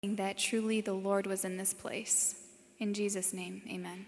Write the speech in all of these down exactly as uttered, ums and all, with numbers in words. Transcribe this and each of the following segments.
that truly the Lord was in this place. In Jesus' name, amen.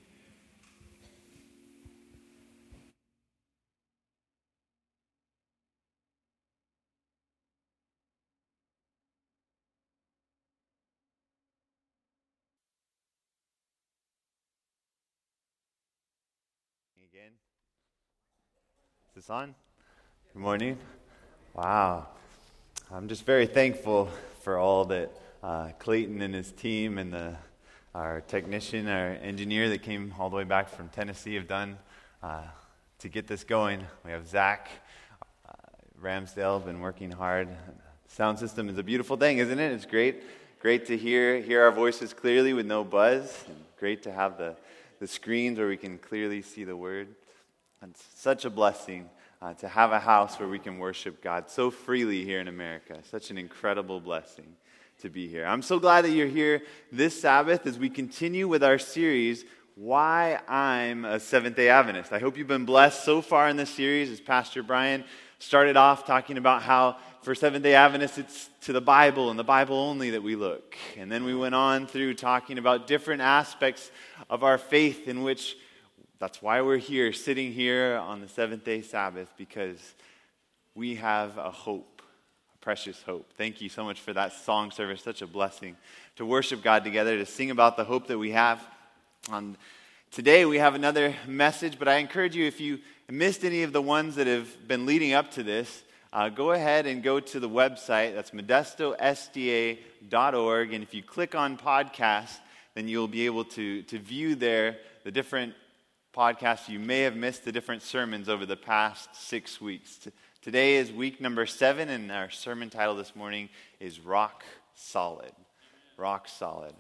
Again. Is this on? Good morning. Wow. I'm just very thankful for all that uh, Clayton and his team and the, our technician, our engineer that came all the way back from Tennessee have done uh, to get this going. We have Zach uh, Ramsdale, been working hard. Sound system is a beautiful thing, isn't it? It's great. Great to hear hear our voices clearly with no buzz. And great to have the the screens where we can clearly see the word. It's such a blessing uh, to have a house where we can worship God so freely here in America. Such an incredible blessing to be here. I'm so glad that you're here this Sabbath as we continue with our series, Why I'm a Seventh-day Adventist. I hope you've been blessed so far in this series as Pastor Brian started off talking about how for Seventh-day Adventists, it's to the Bible and the Bible only that we look. And then we went on through talking about different aspects of our faith in which that's why we're here, sitting here on the seventh-day Sabbath, because we have a hope, a precious hope. Thank you so much for that song service. Such a blessing to worship God together, to sing about the hope that we have. Um, today we have another message, but I encourage you, if you missed any of the ones that have been leading up to this, Uh, go ahead and go to the website. That's modesto s d a dot org. And if you click on podcast, then you'll be able to, to view there the different podcasts you may have missed, the different sermons over the past six weeks. T- today is week number seven, and our sermon title this morning is Rock Solid. Rock Solid.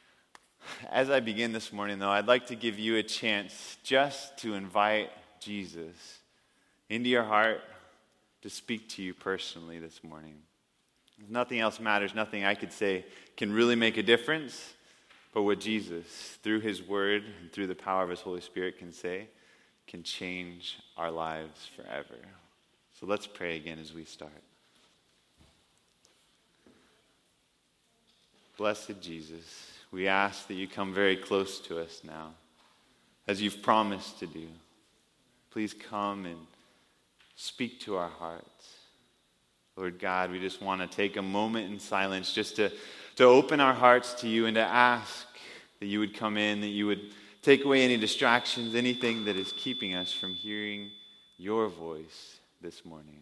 As I begin this morning, though, I'd like to give you a chance just to invite Jesus into your heart, to speak to you personally this morning. If nothing else matters, nothing I could say can really make a difference, but what Jesus, through his word and through the power of his Holy Spirit, can say, can change our lives forever. So let's pray again as we start. Blessed Jesus, we ask that you come very close to us now, as you've promised to do. Please come and speak to our hearts. Lord God, we just want to take a moment in silence just to, to open our hearts to you and to ask that you would come in, that you would take away any distractions, anything that is keeping us from hearing your voice this morning.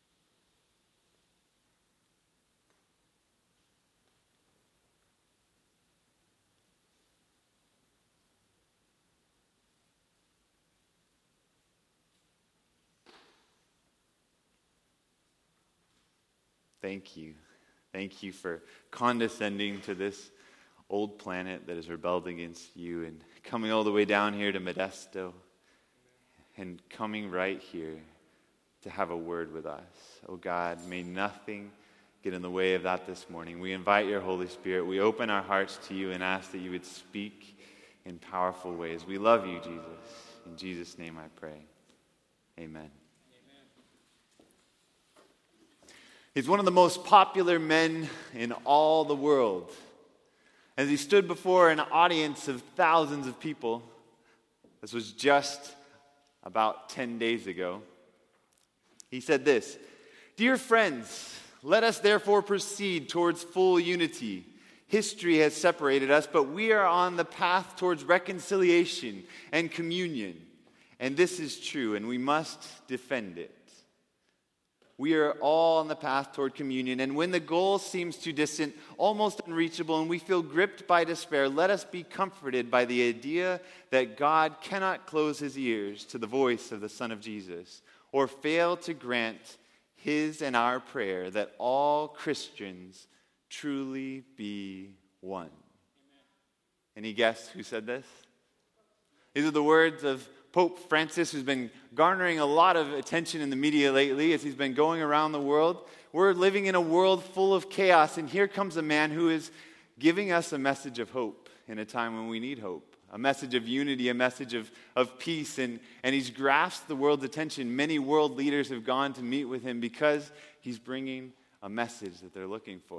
Thank you. Thank you for condescending to this old planet that has rebelled against you and coming all the way down here to Modesto and coming right here to have a word with us. Oh God, may nothing get in the way of that this morning. We invite your Holy Spirit. We open our hearts to you and ask that you would speak in powerful ways. We love you, Jesus. In Jesus' name I pray. Amen. He's one of the most popular men in all the world. As he stood before an audience of thousands of people, this was just about ten days ago, he said this, "Dear friends, let us therefore proceed towards full unity. History has separated us, but we are on the path towards reconciliation and communion. And this is true, and we must defend it. We are all on the path toward communion, and when the goal seems too distant, almost unreachable, and we feel gripped by despair, let us be comforted by the idea that God cannot close his ears to the voice of the Son of Jesus, or fail to grant his and our prayer that all Christians truly be one." Amen. Any guess who said this? These are the words of Pope Francis, who's been garnering a lot of attention in the media lately as he's been going around the world. We're living in a world full of chaos, and here comes a man who is giving us a message of hope in a time when we need hope, a message of unity, a message of, of peace, and, and he's grasped the world's attention. Many world leaders have gone to meet with him because he's bringing a message that they're looking for.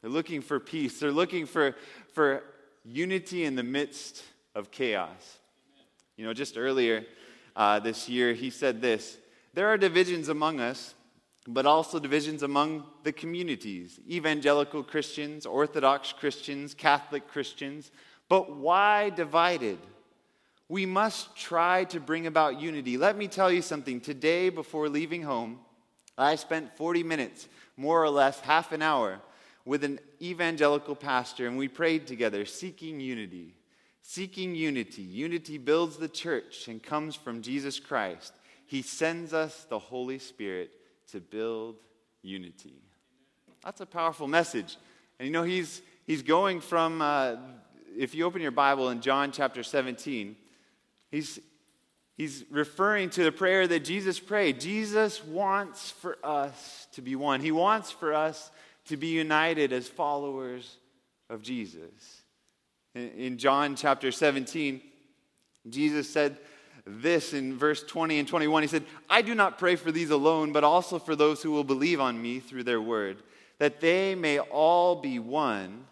They're looking for peace. They're looking for, for unity in the midst of chaos. You know, just earlier uh, this year, he said this: there are divisions among us, but also divisions among the communities, evangelical Christians, Orthodox Christians, Catholic Christians. But why divided? We must try to bring about unity. Let me tell you something. Today, before leaving home, I spent forty minutes, more or less half an hour, with an evangelical pastor, and we prayed together, seeking unity. Seeking unity. Unity builds the church and comes from Jesus Christ. He sends us the Holy Spirit to build unity. That's a powerful message. And you know, he's he's going from, uh, if you open your Bible in John chapter seventeen, he's, he's referring to the prayer that Jesus prayed. Jesus wants for us to be one. He wants for us to be united as followers of Jesus. In, in John chapter seventeen, Jesus said this in verse twenty and twenty-one. He said, I do not pray for these alone, but also for those who will believe on me through their word, that they may all be one,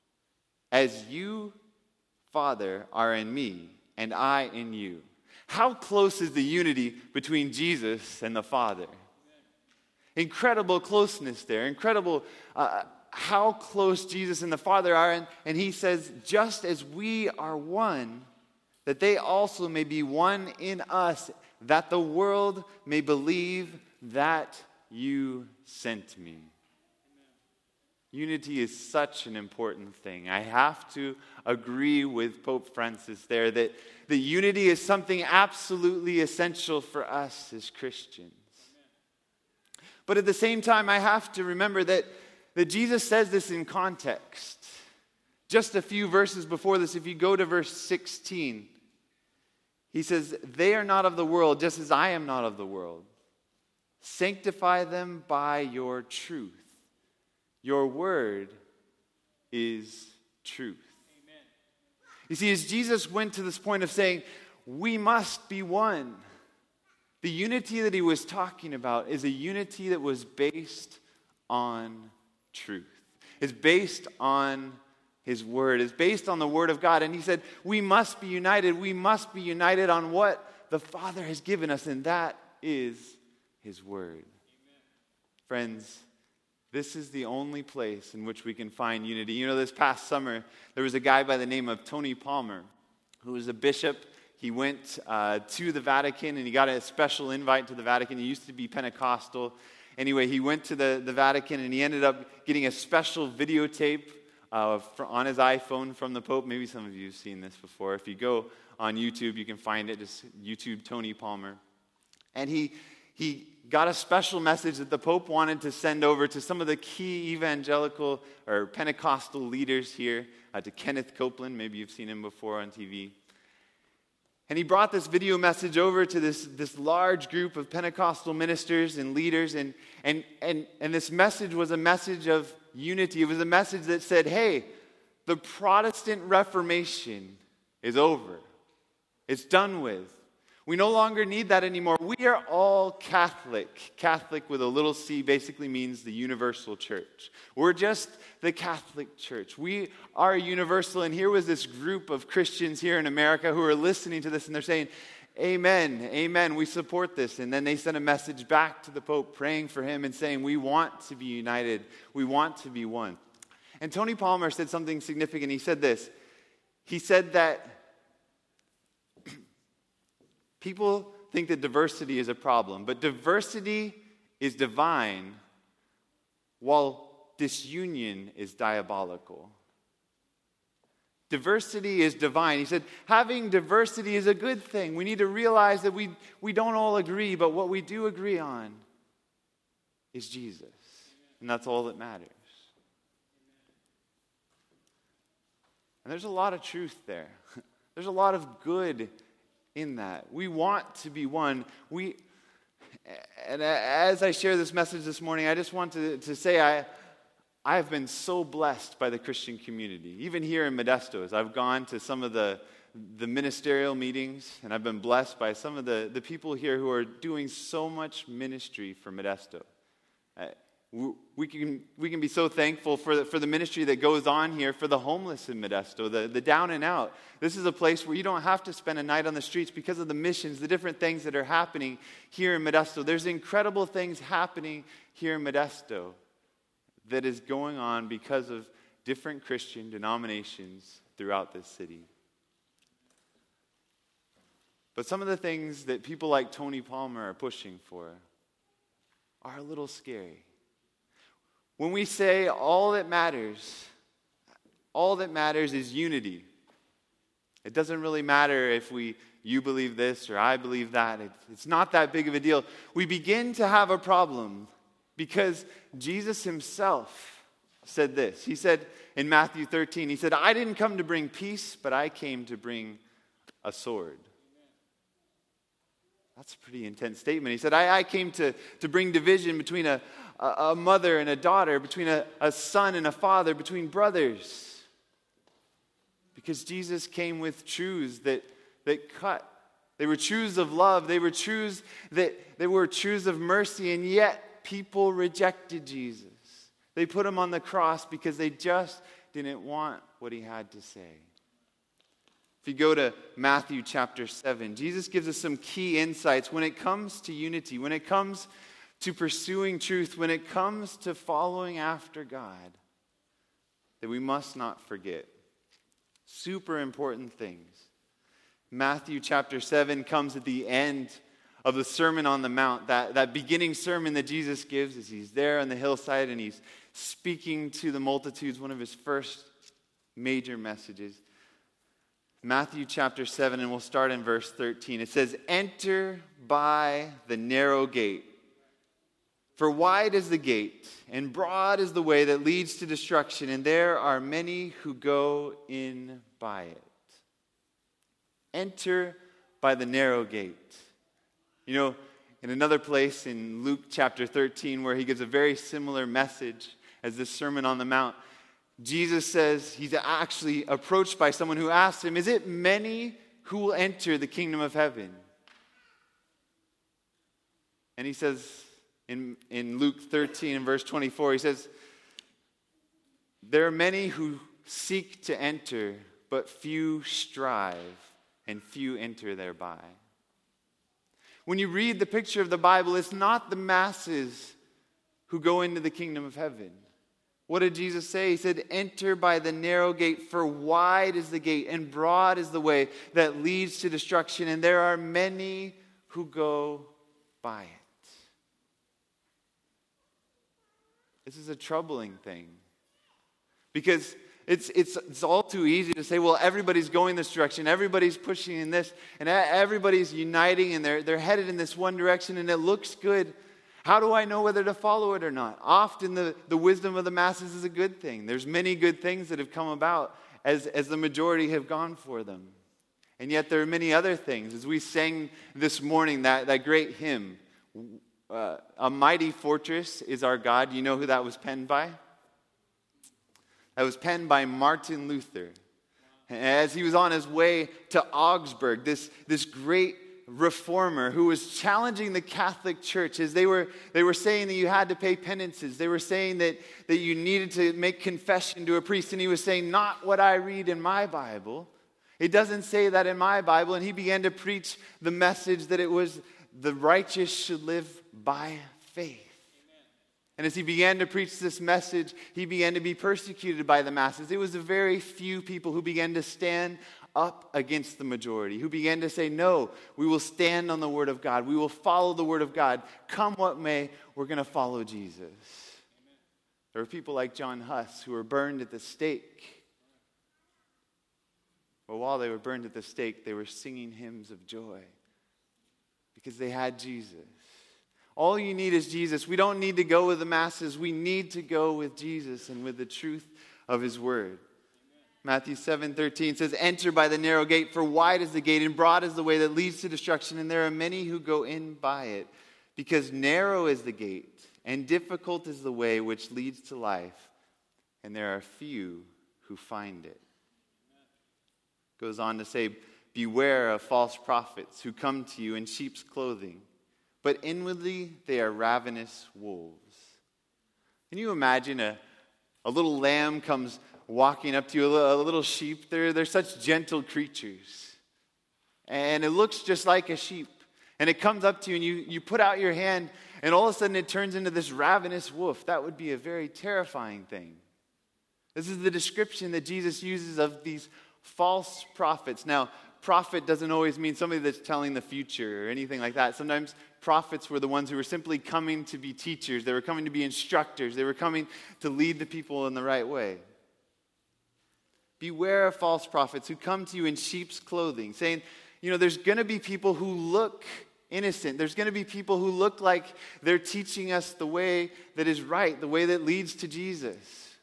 as you, Father, are in me, and I in you. How close is the unity between Jesus and the Father? Incredible closeness there. Incredible uh, how close Jesus and the Father are. And, and he says, just as we are one, that they also may be one in us, that the world may believe that you sent me. Unity is such an important thing. I have to agree with Pope Francis there that the unity is something absolutely essential for us as Christians. But at the same time, I have to remember that, that Jesus says this in context. Just a few verses before this, if you go to verse sixteen, he says, they are not of the world, just as I am not of the world. Sanctify them by your truth. Your word is truth. Amen. You see, as Jesus went to this point of saying, we must be one, the unity that he was talking about is a unity that was based on truth. It's based on his word. It's based on the word of God. And he said, we must be united. We must be united on what the Father has given us, and that is his word. Amen. Friends, this is the only place in which we can find unity. You know, this past summer, there was a guy by the name of Tony Palmer, who was a bishop. He went uh, to the Vatican, and he got a special invite to the Vatican. He used to be Pentecostal. Anyway, he went to the, the Vatican, and he ended up getting a special videotape uh, for, on his iPhone from the Pope. Maybe some of you have seen this before. If you go on YouTube, you can find it. Just YouTube Tony Palmer. And he he got a special message that the Pope wanted to send over to some of the key evangelical or Pentecostal leaders here, uh, to Kenneth Copeland. Maybe you've seen him before on T V. And he brought this video message over to this, this large group of Pentecostal ministers and leaders, and, and, and, and this message was a message of unity. It was a message that said, hey, the Protestant Reformation is over. It's done with. We no longer need that anymore. We are all Catholic. Catholic with a little c basically means the universal church. We're just the Catholic Church. We are universal. And here was this group of Christians here in America who are listening to this, and they're saying, amen, amen, we support this. And then they sent a message back to the Pope praying for him and saying, we want to be united. We want to be one. And Tony Palmer said something significant. He said this. He said that people think that diversity is a problem, but diversity is divine, while disunion is diabolical. Diversity is divine. He said, having diversity is a good thing. We need to realize that we, we don't all agree, but what we do agree on is Jesus. And that's all that matters. And there's a lot of truth there. There's a lot of good in that. We want to be one. We, and as I share this message this morning, I just want to, to say I, I have been so blessed by the Christian community. Even here in Modesto, as I've gone to some of the, the ministerial meetings, and I've been blessed by some of the, the people here who are doing so much ministry for Modesto. Uh, We can, we can be so thankful for the, for the ministry that goes on here for the homeless in Modesto, the, the down and out. This is a place where you don't have to spend a night on the streets because of the missions, the different things that are happening here in Modesto. There's incredible things happening here in Modesto that is going on because of different Christian denominations throughout this city. But some of the things that people like Tony Palmer are pushing for are a little scary. When we say all that matters, all that matters is unity. It doesn't really matter if we you believe this or I believe that. It, it's not that big of a deal. We begin to have a problem because Jesus himself said this. He said in Matthew thirteen, he said, I didn't come to bring peace, but I came to bring a sword. That's a pretty intense statement. He said, I, I came to, to bring division between a, a, a mother and a daughter, between a, a son and a father, between brothers. Because Jesus came with truths that, that cut. They were truths of love. They were truths that they were truths of mercy, and yet people rejected Jesus. They put him on the cross because they just didn't want what he had to say. If you go to Matthew chapter seven, Jesus gives us some key insights when it comes to unity, when it comes to pursuing truth, when it comes to following after God, that we must not forget. Super important things. Matthew chapter seven comes at the end of the Sermon on the Mount, that, that beginning sermon that Jesus gives as he's there on the hillside and he's speaking to the multitudes, one of his first major messages. Matthew chapter seven, and we'll start in verse thirteen. It says, enter by the narrow gate. For wide is the gate, and broad is the way that leads to destruction, and there are many who go in by it. Enter by the narrow gate. You know, in another place in Luke chapter thirteen, where he gives a very similar message as this Sermon on the Mount, Jesus says he's actually approached by someone who asks him, is it many who will enter the kingdom of heaven? And he says in, in Luke thirteen and verse twenty-four, he says, there are many who seek to enter, but few strive, and few enter thereby. When you read the picture of the Bible, it's not the masses who go into the kingdom of heaven. What did Jesus say? He said, enter by the narrow gate, for wide is the gate and broad is the way that leads to destruction, and there are many who go by it. This is a troubling thing because it's, it's, it's all too easy to say, well, everybody's going this direction, everybody's pushing in this, and everybody's uniting, and they're, they're headed in this one direction, and it looks good. How do I know whether to follow it or not? Often the, the wisdom of the masses is a good thing. There's many good things that have come about as, as the majority have gone for them. And yet there are many other things. As we sang this morning, that, that great hymn, uh, A Mighty Fortress is Our God. You know who that was penned by? That was penned by Martin Luther. As he was on his way to Augsburg, this, this great reformer who was challenging the Catholic Church, as they were they were saying that you had to pay penances. They were saying that, that you needed to make confession to a priest, and he was saying, not what I read in my Bible. It doesn't say that in my Bible. And he began to preach the message that it was the righteous should live by faith. And as he began to preach this message, he began to be persecuted by the masses. It was a very few people who began to stand up against the majority, who began to say, no, we will stand on the Word of God. We will follow the Word of God. Come what may, we're going to follow Jesus. Amen. There were people like John Huss who were burned at the stake. But while they were burned at the stake, they were singing hymns of joy because they had Jesus. All you need is Jesus. We don't need to go with the masses. We need to go with Jesus and with the truth of his word. Matthew seven thirteen says, enter by the narrow gate, for wide is the gate and broad is the way that leads to destruction, and there are many who go in by it. Because narrow is the gate and difficult is the way which leads to life, and there are few who find it. Goes on to say, beware of false prophets who come to you in sheep's clothing, but inwardly they are ravenous wolves. Can you imagine a, a little lamb comes walking up to you, a little, a little sheep? They're, they're such gentle creatures. And it looks just like a sheep. And it comes up to you and you, you put out your hand and all of a sudden it turns into this ravenous wolf. That would be a very terrifying thing. This is the description that Jesus uses of these false prophets. Now, prophet doesn't always mean somebody that's telling the future or anything like that. Sometimes prophets were the ones who were simply coming to be teachers. They were coming to be instructors. They were coming to lead the people in the right way. Beware of false prophets who come to you in sheep's clothing, saying, you know, there's going to be people who look innocent. There's going to be people who look like they're teaching us the way that is right, the way that leads to Jesus.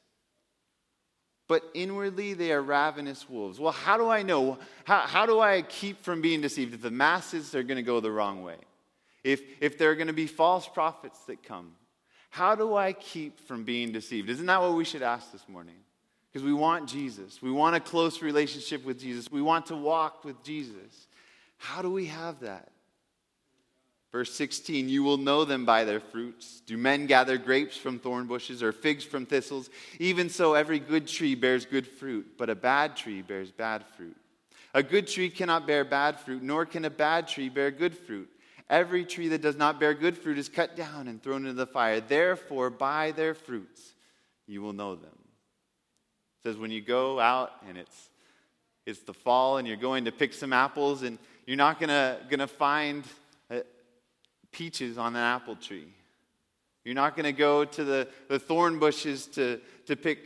But inwardly, they are ravenous wolves. Well, how do I know? How, how do I keep from being deceived? If the masses are going to go the wrong way, if, if there are going to be false prophets that come, how do I keep from being deceived? Isn't that what we should ask this morning? Because we want Jesus. We want a close relationship with Jesus. We want to walk with Jesus. How do we have that? Verse sixteen, you will know them by their fruits. Do men gather grapes from thorn bushes or figs from thistles? Even so, every good tree bears good fruit, but a bad tree bears bad fruit. A good tree cannot bear bad fruit, nor can a bad tree bear good fruit. Every tree that does not bear good fruit is cut down and thrown into the fire. Therefore, by their fruits you will know them. It says when you go out and it's it's the fall and you're going to pick some apples and you're not gonna gonna find uh, peaches on an apple tree. You're not gonna go to the, the thorn bushes to, to pick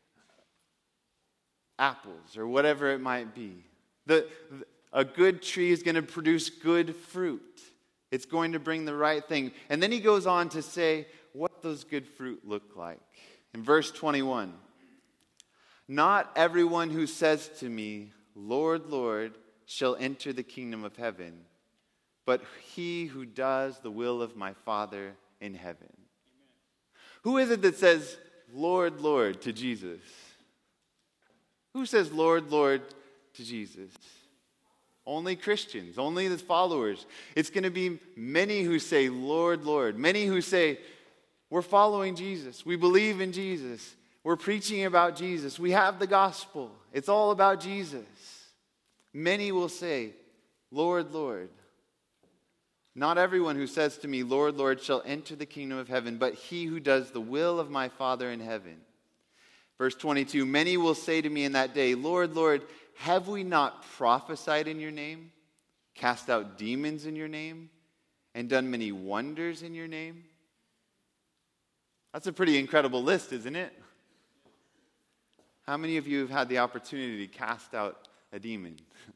apples or whatever it might be. The, the a good tree is gonna produce good fruit. It's going to bring the right thing. And then he goes on to say what those good fruit look like. In verse twenty-one. Not everyone who says to me, Lord, Lord, shall enter the kingdom of heaven, but he who does the will of my Father in heaven. Amen. Who is it that says, Lord, Lord, to Jesus? Who says, Lord, Lord, to Jesus? Only Christians, only the followers. It's going to be many who say, Lord, Lord. Many who say, we're following Jesus. We believe in Jesus. We're preaching about Jesus. We have the gospel. It's all about Jesus. Many will say, Lord, Lord. Not everyone who says to me, Lord, Lord, shall enter the kingdom of heaven, but he who does the will of my Father in heaven. Verse twenty-two, many will say to me in that day, Lord, Lord, have we not prophesied in your name, cast out demons in your name, and done many wonders in your name? That's a pretty incredible list, isn't it? How many of you have had the opportunity to cast out a demon?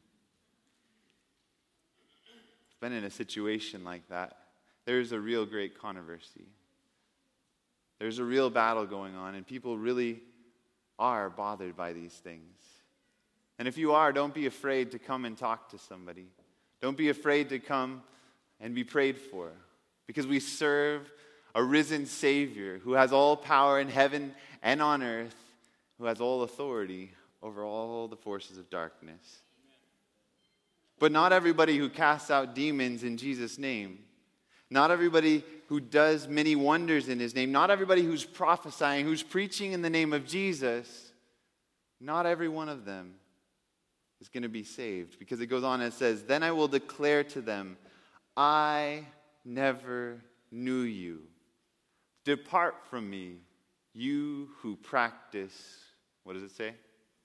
It's been in a situation like that. There's a real great controversy. There's a real battle going on, and people really are bothered by these things. And if you are, don't be afraid to come and talk to somebody. Don't be afraid to come and be prayed for, because we serve a risen Savior who has all power in heaven and on earth, who has all authority over all the forces of darkness. But not everybody who casts out demons in Jesus' name, not everybody who does many wonders in his name, not everybody who's prophesying, who's preaching in the name of Jesus, not every one of them is going to be saved. Because it goes on and it says, then I will declare to them, I never knew you. Depart from me, you who practice, what does it say?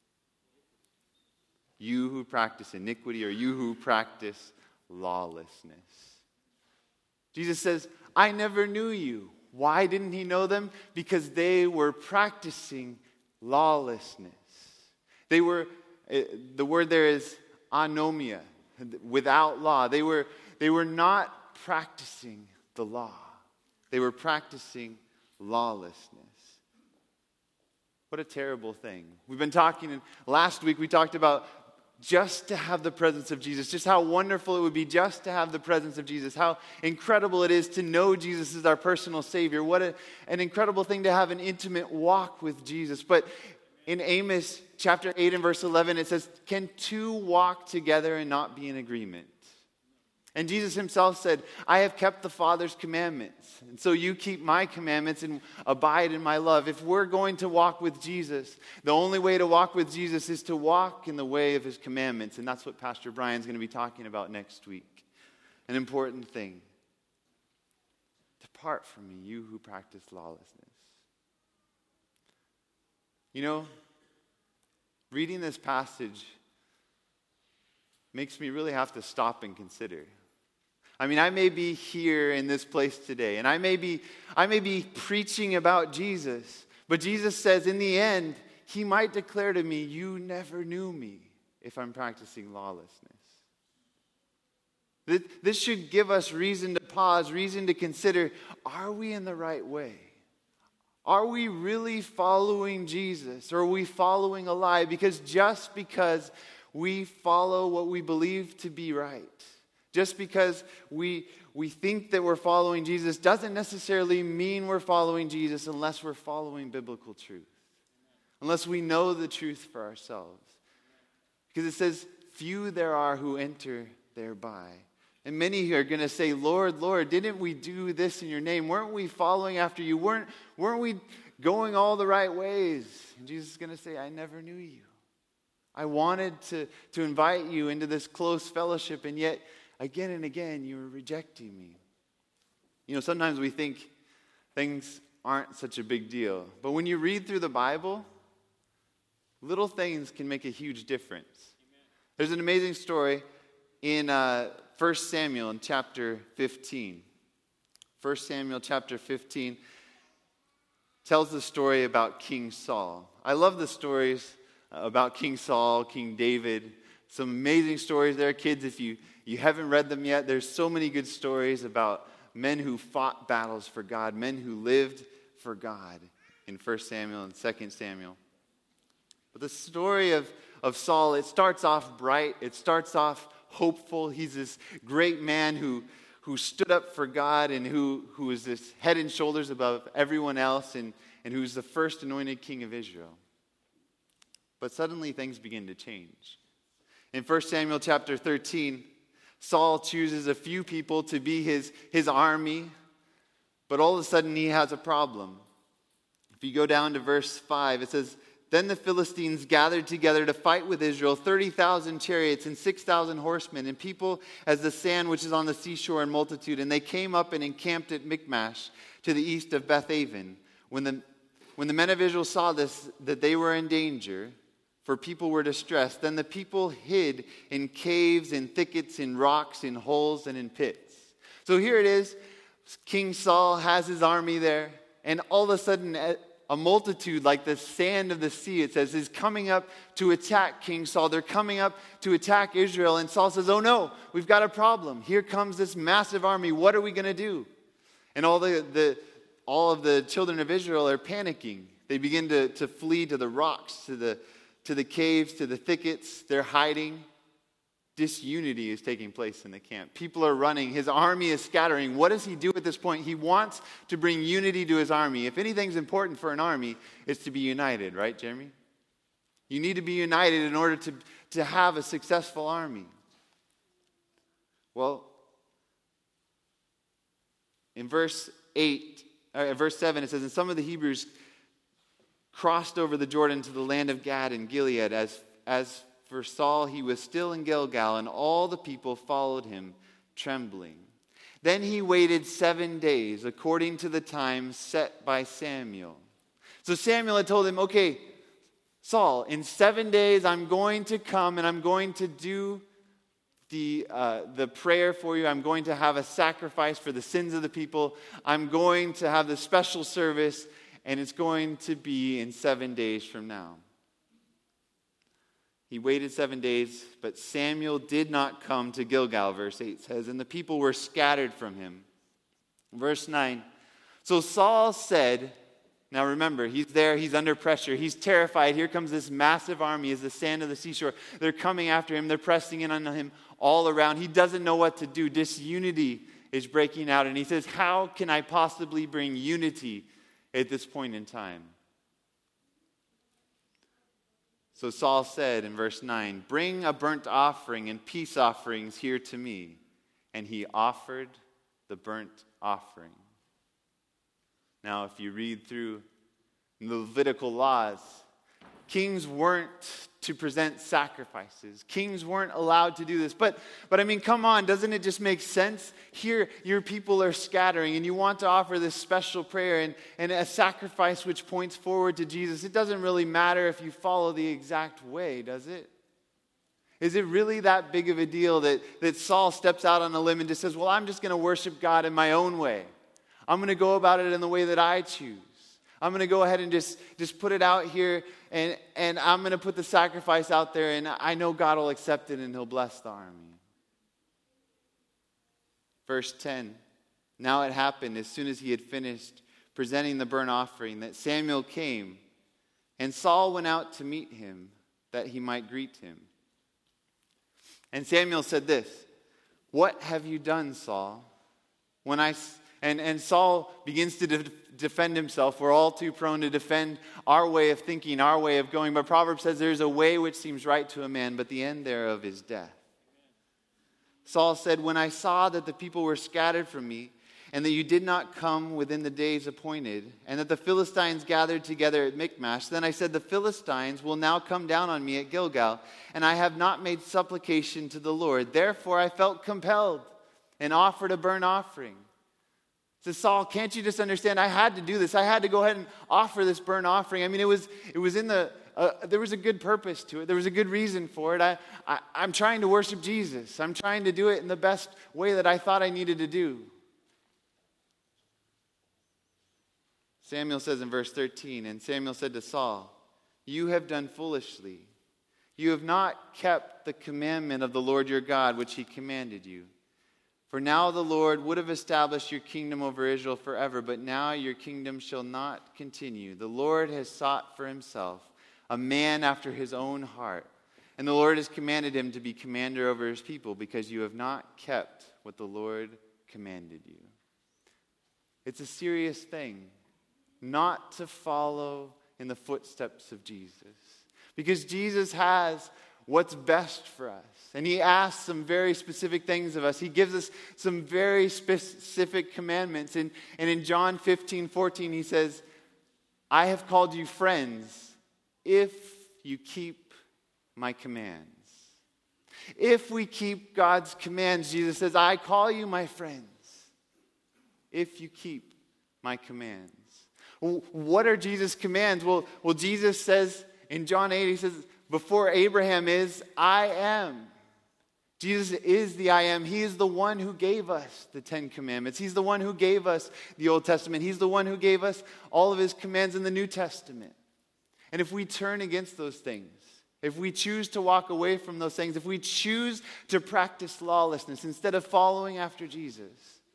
You who practice iniquity, or you who practice lawlessness. Jesus says, I never knew you. Why didn't he know them? Because they were practicing lawlessness. They were, the word there is anomia, without law. They were, they were not practicing the law. They were practicing lawlessness. What a terrible thing. We've been talking, last week we talked about just to have the presence of Jesus, just how wonderful it would be just to have the presence of Jesus, how incredible it is to know Jesus as our personal Savior. What a, an incredible thing to have an intimate walk with Jesus. But in Amos chapter eight and verse eleven, it says, can two walk together and not be in agreement? And Jesus himself said, I have kept the Father's commandments, and so you keep my commandments and abide in my love. If we're going to walk with Jesus, the only way to walk with Jesus is to walk in the way of his commandments, and that's what Pastor Brian's going to be talking about next week. An important thing. Depart from me, you who practice lawlessness. You know, reading this passage makes me really have to stop and consider. I mean, I may be here in this place today, and I may be, I may be preaching about Jesus, but Jesus says in the end, he might declare to me, you never knew me if I'm practicing lawlessness. This should give us reason to pause, reason to consider, are we in the right way? Are we really following Jesus, or are we following a lie? Because just because we follow what we believe to be right, just because we, we think that we're following Jesus doesn't necessarily mean we're following Jesus unless we're following biblical truth. Unless we know the truth for ourselves. Because it says, few there are who enter thereby. And many are going to say, Lord, Lord, didn't we do this in your name? Weren't we following after you? Weren't, weren't we going all the right ways? And Jesus is going to say, I never knew you. I wanted to, to invite you into this close fellowship, and yet again and again, you were rejecting me. You know, sometimes we think things aren't such a big deal. But when you read through the Bible, little things can make a huge difference. Amen. There's an amazing story in uh, First Samuel in chapter fifteen. First Samuel chapter fifteen tells the story about King Saul. I love the stories about King Saul, King David. Some amazing stories there, kids. If you, you haven't read them yet, there's so many good stories about men who fought battles for God, men who lived for God in First Samuel and Second Samuel. But the story of, of Saul, it starts off bright. It starts off hopeful. He's this great man who, who stood up for God and who, who is this head and shoulders above everyone else, and, and who's the first anointed king of Israel. But suddenly things begin to change. In First Samuel chapter thirteen, Saul chooses a few people to be his, his army, but all of a sudden he has a problem. If you go down to verse five, it says, then the Philistines gathered together to fight with Israel, thirty thousand chariots and six thousand horsemen, and people as the sand which is on the seashore in multitude. And they came up and encamped at Michmash to the east of Bethaven. When the, when the men of Israel saw this, that they were in danger, for people were distressed, then the people hid in caves, in thickets, in rocks, in holes, and in pits. So here it is. King Saul has his army there, and all of a sudden a multitude like the sand of the sea, it says, is coming up to attack King Saul. They're coming up to attack Israel, and Saul says, oh no, we've got a problem. Here comes this massive army. What are we going to do? And all the, the all of the children of Israel are panicking. They begin to, to flee to the rocks, to the to the caves, to the thickets. They're hiding. Disunity is taking place in the camp. People are running. His army is scattering. What does he do at this point? He wants to bring unity to his army. If anything's important for an army, it's to be united, right, Jeremy? You need to be united in order to, to have a successful army. Well, in verse eight, uh, verse seven, it says, and some of the Hebrews crossed over the Jordan to the land of Gad and Gilead. As, as for Saul, he was still in Gilgal, and all the people followed him, trembling. Then he waited seven days, according to the time set by Samuel. So Samuel had told him, okay, Saul, in seven days I'm going to come and I'm going to do the, uh, the prayer for you. I'm going to have a sacrifice for the sins of the people. I'm going to have the special service, and it's going to be in seven days from now. He waited seven days, but Samuel did not come to Gilgal, verse eight says, and the people were scattered from him. Verse nine, so Saul said, now remember, he's there, he's under pressure, he's terrified. Here comes this massive army as the sand of the seashore. They're coming after him, they're pressing in on him all around. He doesn't know what to do. Disunity is breaking out, and he says, how can I possibly bring unity at this point in time? So Saul said in verse nine, bring a burnt offering and peace offerings here to me. and he offered the burnt offering. Now, if you read through the Levitical laws, kings weren't to present sacrifices. Kings weren't allowed to do this. But, but I mean, come on, doesn't it just make sense? Here, your people are scattering, and you want to offer this special prayer and, and a sacrifice which points forward to Jesus. It doesn't really matter if you follow the exact way, does it? Is it really that big of a deal that, that Saul steps out on a limb and just says, well, I'm just going to worship God in my own way. I'm going to go about it in the way that I choose. I'm going to go ahead and just, just put it out here, and, and I'm going to put the sacrifice out there, and I know God will accept it and he'll bless the army. Verse ten, now it happened as soon as he had finished presenting the burnt offering that Samuel came, and Saul went out to meet him that he might greet him. And Samuel said this, what have you done, Saul? When I, and, and Saul begins to de- defend himself. We're all too prone to defend our way of thinking, our way of going. But Proverbs says there's a way which seems right to a man, but the end thereof is death. Saul said, when I saw that the people were scattered from me, and that you did not come within the days appointed, and that the Philistines gathered together at Michmash, then I said, the Philistines will now come down on me at Gilgal, and I have not made supplication to the Lord. Therefore I felt compelled and offered a burnt offering. Says Saul, can't you just understand? I had to do this. I had to go ahead and offer this burnt offering. I mean, it was it was in the uh, there was a good purpose to it. There was a good reason for it. I, I I'm trying to worship Jesus. I'm trying to do it in the best way that I thought I needed to do. Samuel says in verse thirteen, and Samuel said to Saul, you have done foolishly. You have not kept the commandment of the Lord your God, which he commanded you. For now the Lord would have established your kingdom over Israel forever, but now your kingdom shall not continue. The Lord has sought for himself a man after his own heart, and the Lord has commanded him to be commander over his people, because you have not kept what the Lord commanded you. It's a serious thing not to follow in the footsteps of Jesus, because Jesus has what's best for us. And he asks some very specific things of us. He gives us some very specific commandments. And, and in John fifteen fourteen, he says, I have called you friends if you keep my commands. If we keep God's commands, Jesus says, I call you my friends if you keep my commands. What are Jesus' commands? Well, well, Jesus says in John eight, he says, before Abraham is, I am. Jesus is the I am. He is the one who gave us the Ten Commandments. He's the one who gave us the Old Testament. He's the one who gave us all of his commands in the New Testament. And if we turn against those things, if we choose to walk away from those things, if we choose to practice lawlessness instead of following after Jesus,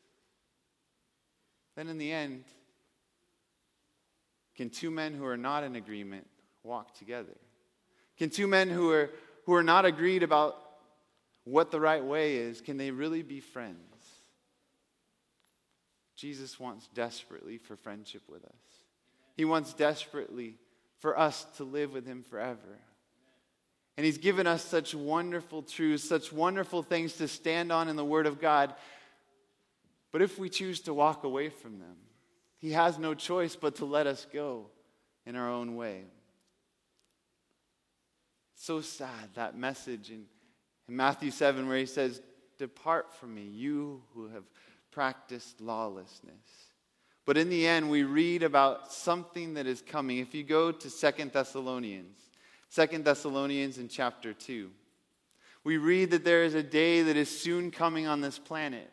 then in the end, can two men who are not in agreement walk together? Can two men who are who are not agreed about what the right way is, can they really be friends? Jesus wants desperately for friendship with us. He wants desperately for us to live with him forever. And he's given us such wonderful truths, such wonderful things to stand on in the Word of God. But if we choose to walk away from them, he has no choice but to let us go in our own way. So sad, that message in, in Matthew seven where he says, depart from me, you who have practiced lawlessness. But in the end, we read about something that is coming. If you go to Second Thessalonians, Second Thessalonians in chapter two, we read that there is a day that is soon coming on this planet.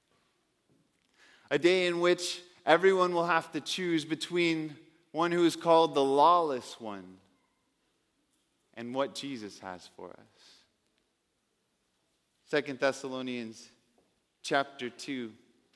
A day in which everyone will have to choose between one who is called the lawless one and what Jesus has for us. Second Thessalonians chapter two,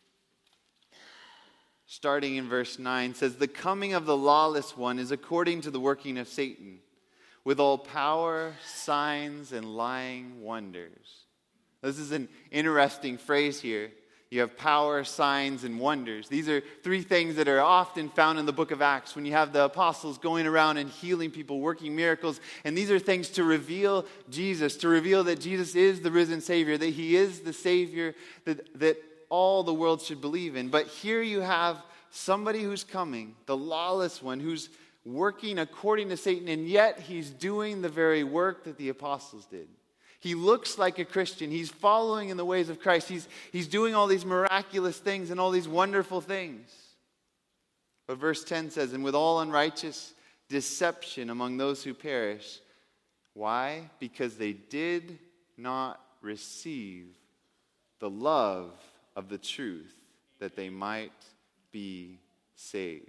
starting in verse nine, says, the coming of the lawless one is according to the working of Satan, with all power, signs, and lying wonders. This is an interesting phrase here. You have power, signs, and wonders. These are three things that are often found in the book of Acts when you have the apostles going around and healing people, working miracles. And these are things to reveal Jesus, to reveal that Jesus is the risen Savior, that he is the Savior that, that all the world should believe in. But here you have somebody who's coming, the lawless one, who's working according to Satan, and yet he's doing the very work that the apostles did. He looks like a Christian. He's following in the ways of Christ. He's, he's doing all these miraculous things and all these wonderful things. But verse ten says, and with all unrighteous deception among those who perish. Why? Because they did not receive the love of the truth that they might be saved.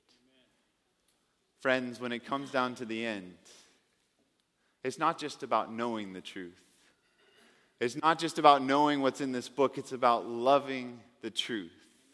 Friends, when it comes down to the end, it's not just about knowing the truth. It's not just about knowing what's in this book. It's about loving the truth.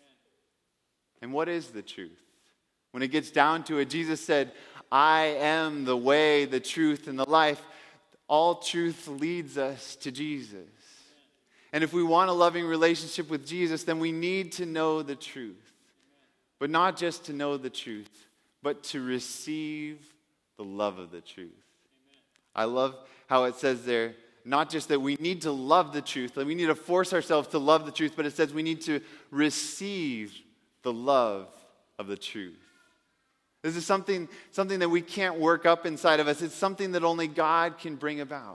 And what is the truth? When it gets down to it, Jesus said, I am the way, the truth, and the life. All truth leads us to Jesus. And if we want a loving relationship with Jesus, then we need to know the truth. But not just to know the truth, but to receive the love of the truth. I love how it says there, not just that we need to love the truth, that we need to force ourselves to love the truth, but it says we need to receive the love of the truth. This is something, something that we can't work up inside of us. It's something that only God can bring about.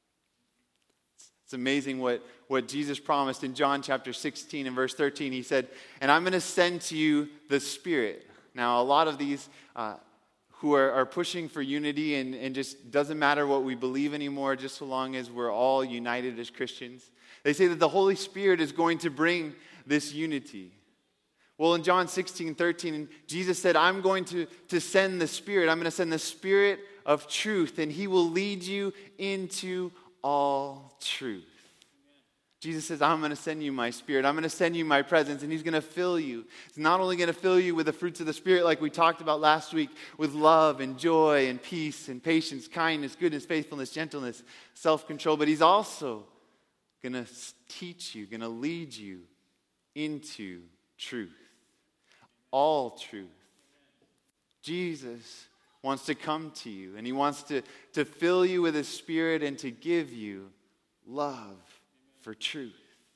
It's amazing what, what Jesus promised in John chapter sixteen and verse thirteen. He said, and I'm going to send to you the Spirit. Now, a lot of these uh, who are, are pushing for unity and, and just doesn't matter what we believe anymore, just so long as we're all united as Christians. They say that the Holy Spirit is going to bring this unity. Well, in John sixteen, thirteen, Jesus said, I'm going to, to send the Spirit. I'm going to send the Spirit of truth, and he will lead you into all truth. Jesus says, I'm going to send you my Spirit. I'm going to send you my presence, and he's going to fill you. He's not only going to fill you with the fruits of the Spirit like we talked about last week, with love and joy and peace and patience, kindness, goodness, faithfulness, gentleness, self-control, but he's also going to teach you, going to lead you into truth. All truth. Jesus wants to come to you, and he wants to, to fill you with his Spirit and to give you love for truth.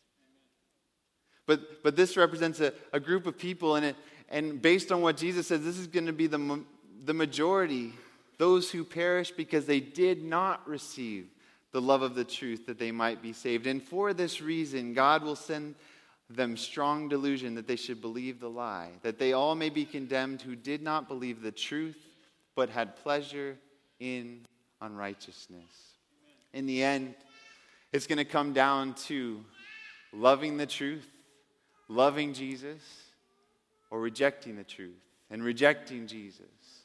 But but this represents a, a group of people, and it, and based on what Jesus says, this is going to be the, the majority, those who perish because they did not receive the love of the truth that they might be saved. And for this reason, God will send them strong delusion that they should believe the lie, that they all may be condemned who did not believe the truth, but had pleasure in unrighteousness. In the end, it's going to come down to loving the truth, loving Jesus, or rejecting the truth and rejecting Jesus.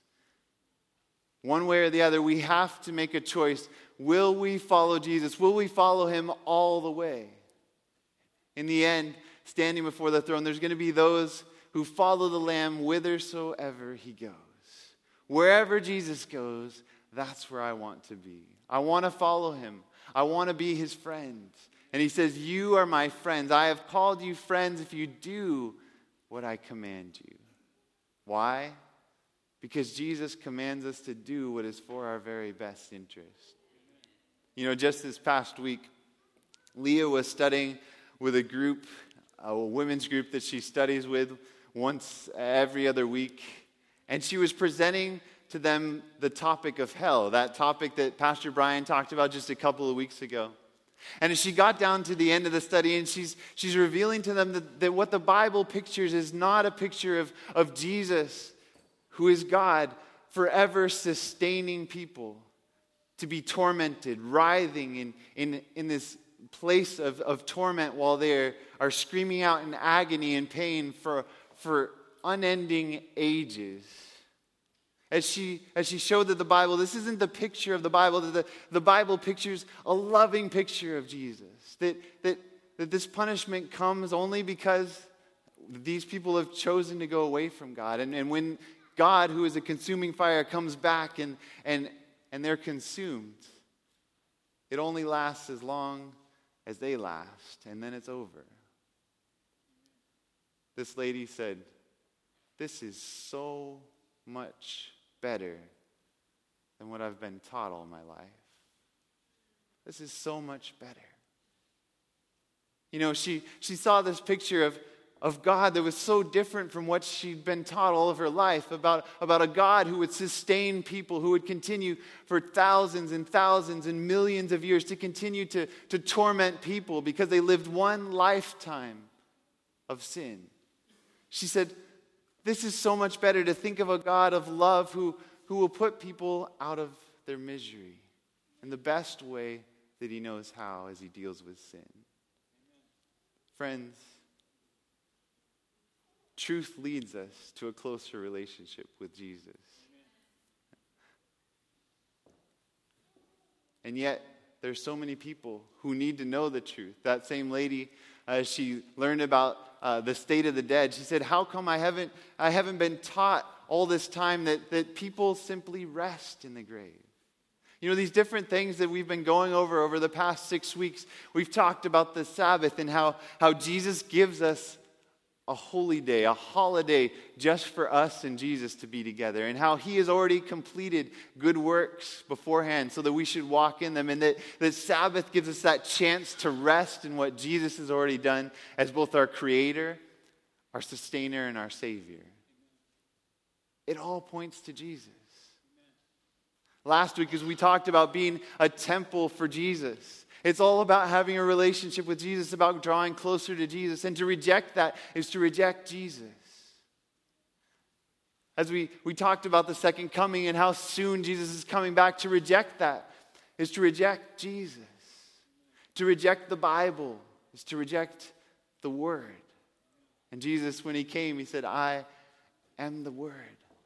One way or the other, we have to make a choice. Will we follow Jesus? Will we follow him all the way? In the end, standing before the throne, there's going to be those who follow the Lamb whithersoever he goes. Wherever Jesus goes, that's where I want to be. I want to follow him. I want to be his friend. And he says, you are my friends. I have called you friends if you do what I command you. Why? Because Jesus commands us to do what is for our very best interest. You know, just this past week, Leah was studying with a group, a women's group that she studies with once every other week. And she was presenting to them the topic of hell, that topic that Pastor Brian talked about just a couple of weeks ago. And as she got down to the end of the study, and she's she's revealing to them that, that what the Bible pictures is not a picture of, of Jesus, who is God, forever sustaining people to be tormented, writhing in, in, in this place of, of torment while they are screaming out in agony and pain for, for unending ages. As she, as she showed that the Bible, this isn't the picture of the Bible, that the, the Bible pictures a loving picture of Jesus. That, that, that this punishment comes only because these people have chosen to go away from God. And, and when God, who is a consuming fire, comes back and, and, and they're consumed, it only lasts as long as they last, and then it's over. this lady said, "This is so much better than what I've been taught all my life. This is so much better." You know, she, she saw this picture of, of God that was so different from what she'd been taught all of her life, about, about a God who would sustain people, who would continue for thousands and thousands and millions of years to continue to, to torment people because they lived one lifetime of sin. She said, this is so much better to think of a God of love who, who will put people out of their misery in the best way that he knows how as he deals with sin. Friends, truth leads us to a closer relationship with Jesus. And yet, there's so many people who need to know the truth. That same lady, as she learned about uh, the state of the dead, she said, how come I haven't, I haven't been taught all this time that, that people simply rest in the grave? You know, these different things that we've been going over over the past six weeks, we've talked about the Sabbath and how, how Jesus gives us a holy day, a holiday just for us and Jesus to be together, and how he has already completed good works beforehand so that we should walk in them, and that, that Sabbath gives us that chance to rest in what Jesus has already done as both our Creator, our Sustainer, and our Savior. It all points to Jesus. Last week, as we talked about being a temple for Jesus, it's all about having a relationship with Jesus, about drawing closer to Jesus. And to reject that is to reject Jesus. As we, we talked about the second coming and how soon Jesus is coming back, to reject that is to reject Jesus. To reject the Bible is to reject the Word. And Jesus, when he came, he said, I am the Word.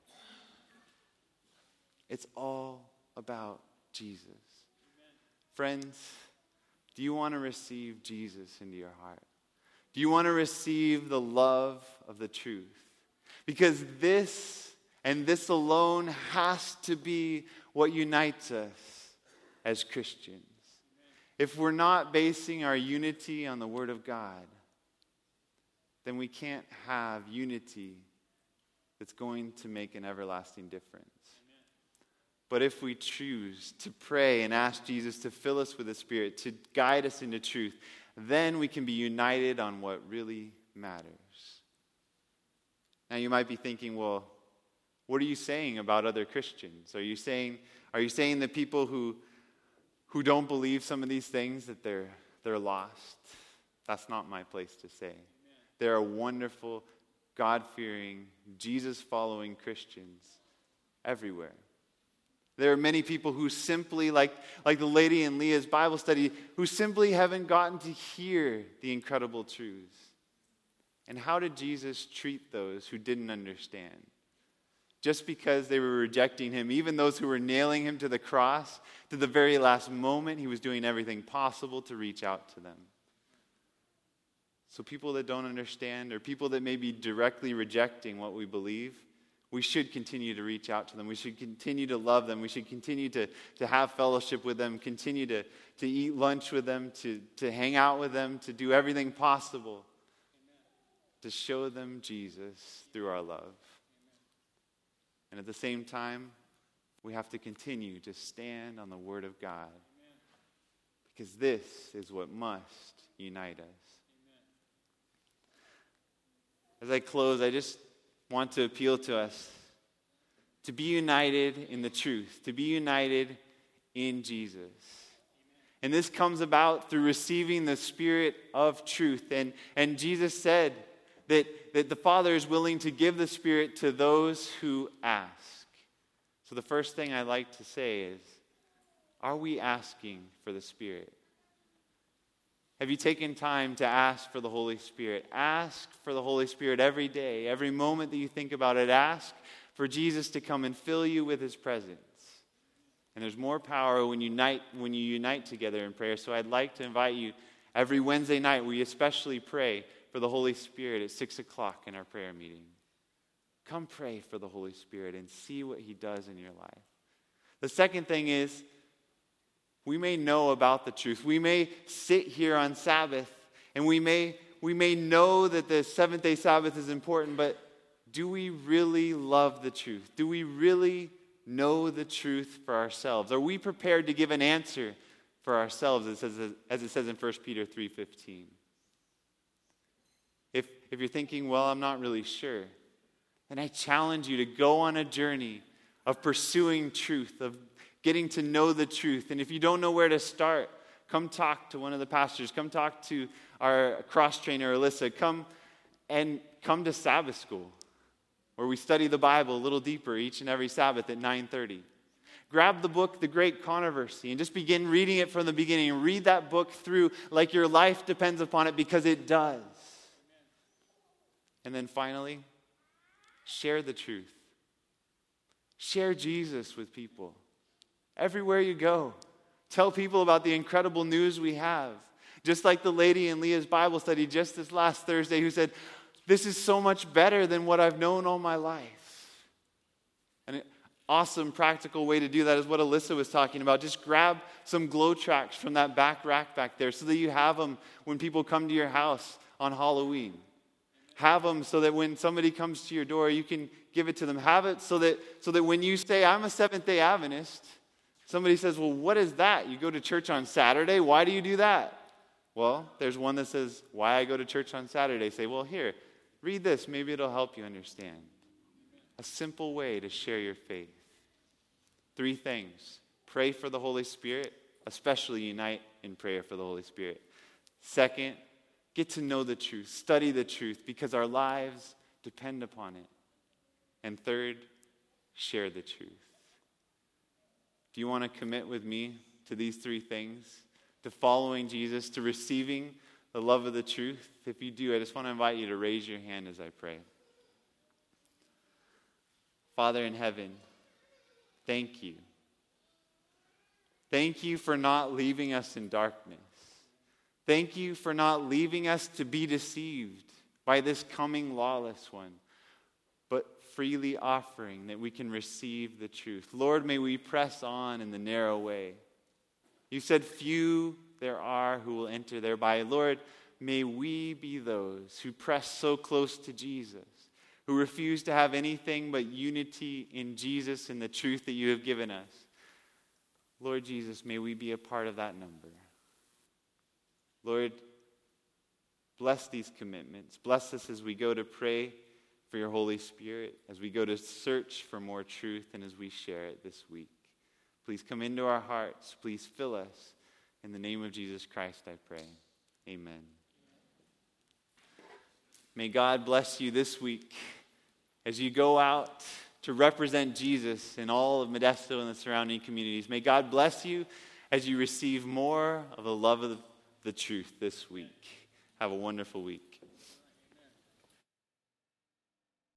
It's all about Jesus. Amen. Friends, do you want to receive Jesus into your heart? Do you want to receive the love of the truth? Because this and this alone has to be what unites us as Christians. Amen. If we're not basing our unity on the Word of God, then we can't have unity that's going to make an everlasting difference. But if we choose to pray and ask Jesus to fill us with the Spirit, to guide us into truth, then we can be united on what really matters. Now you might be thinking, well, what are you saying about other Christians? Are you saying, are you saying that people who, who don't believe some of these things, that they're, they're lost? That's not my place to say. Amen. There are wonderful, God-fearing, Jesus-following Christians everywhere. There are many people who simply, like, like the lady in Leah's Bible study, who simply haven't gotten to hear the incredible truths. And how did Jesus treat those who didn't understand? Just because they were rejecting him, even those who were nailing him to the cross, to the very last moment, he was doing everything possible to reach out to them. So people that don't understand, or people that may be directly rejecting what we believe, we should continue to reach out to them. We should continue to love them. We should continue to, to have fellowship with them, continue to, to eat lunch with them, to, to hang out with them, to do everything possible Amen. To show them Jesus through our love. Amen. And at the same time, we have to continue to stand on the Word of God. Amen. Because this is what must unite us. Amen. As I close, I just want to appeal to us to be united in the truth, to be united in Jesus. And this comes about through receiving the Spirit of truth. And, and Jesus said that, that the Father is willing to give the Spirit to those who ask. So the first thing I'd like to say is, are we asking for the Spirit? Have you taken time to ask for the Holy Spirit? Ask for the Holy Spirit every day, every moment that you think about it. Ask for Jesus to come and fill you with his presence. And there's more power when you unite, when you unite together in prayer. So I'd like to invite you every Wednesday night, we especially pray for the Holy Spirit at six o'clock in our prayer meeting. Come pray for the Holy Spirit and see what he does in your life. The second thing is, we may know about the truth. We may sit here on Sabbath and we may we may know that the seventh-day Sabbath is important, but do we really love the truth? Do we really know the truth for ourselves? Are we prepared to give an answer for ourselves, as it says, as it says in First Peter three fifteen? If, if you're thinking, well, I'm not really sure, then I challenge you to go on a journey of pursuing truth, of getting to know the truth. And if you don't know where to start, come talk to one of the pastors. Come talk to our cross trainer, Alyssa. Come and come to Sabbath school, where we study the Bible a little deeper each and every Sabbath at nine thirty. Grab the book, The Great Controversy, and just begin reading it from the beginning. Read that book through like your life depends upon it, because it does. And then finally, share the truth. Share Jesus with people. Everywhere you go, tell people about the incredible news we have. Just like the lady in Leah's Bible study just this last Thursday who said, this is so much better than what I've known all my life. And an awesome practical way to do that is what Alyssa was talking about. Just grab some glow tracts from that back rack back there so that you have them when people come to your house on Halloween. Have them so that when somebody comes to your door, you can give it to them. Have it so that so that when you say, I'm a Seventh-day Adventist, somebody says, well, what is that? You go to church on Saturday? Why do you do that? Well, there's one that says, why I go to church on Saturday. Say, well, here, read this. Maybe it'll help you understand. A simple way to share your faith. Three things. Pray for the Holy Spirit, especially unite in prayer for the Holy Spirit. Second, get to know the truth. Study the truth, because our lives depend upon it. And third, share the truth. Do you want to commit with me to these three things? To following Jesus, to receiving the love of the truth? If you do, I just want to invite you to raise your hand as I pray. Father in heaven, thank you. Thank you for not leaving us in darkness. Thank you for not leaving us to be deceived by this coming lawless one, but freely offering that we can receive the truth. Lord, may we press on in the narrow way. You said few there are who will enter thereby. Lord, may we be those who press so close to Jesus, who refuse to have anything but unity in Jesus and the truth that you have given us. Lord Jesus, may we be a part of that number. Lord, bless these commitments. Bless us as we go to pray for your Holy Spirit, as we go to search for more truth, and as we share it this week. Please come into our hearts. Please fill us. In the name of Jesus Christ, I pray. Amen. May God bless you this week as you go out to represent Jesus in all of Modesto and the surrounding communities. May God bless you as you receive more of the love of the truth this week. Have a wonderful week.